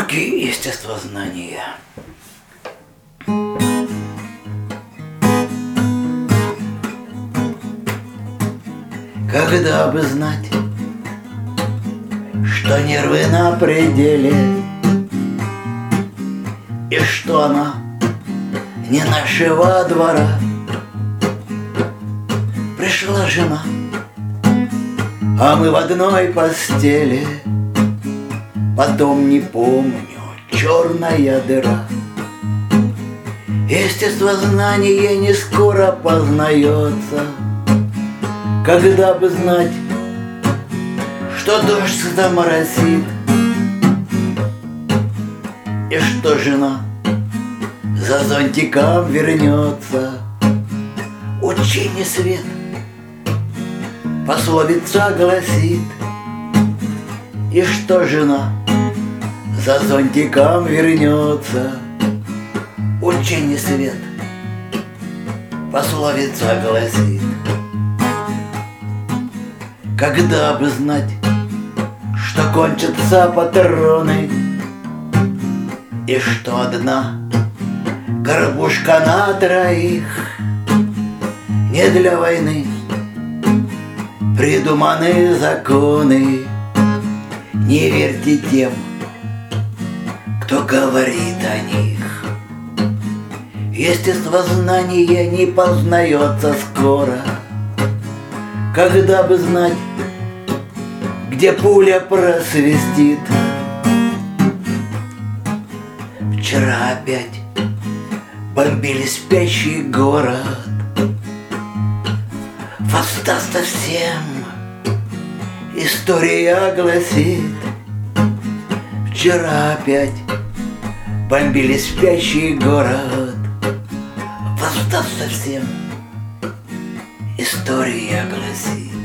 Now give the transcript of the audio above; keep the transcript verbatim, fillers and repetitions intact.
Уроки естествознания. Когда бы знать, что нервы на пределе, и что она не нашего двора. Пришла жена, а мы в одной постели. Потом не помню, черная дыра. Естествознание не скоро познается. Когда бы знать, что дождь заморосит, и что жена за зонтиком вернется. Учи не свет, пословица гласит, и что жена за зонтиком вернется. Учи не свет, пословица гласит. Когда бы знать, что кончатся патроны, и что одна горбушка на троих не для войны придуманы законы. Не верьте тем, кто говорит о них. Естествознание не познается скоро. Когда бы знать, где пуля просвистит. Вчера опять бомбили спящий город. Восдаст совсем, история гласит. Вчера опять бомбили спящий город. Восдаст совсем, история гласит.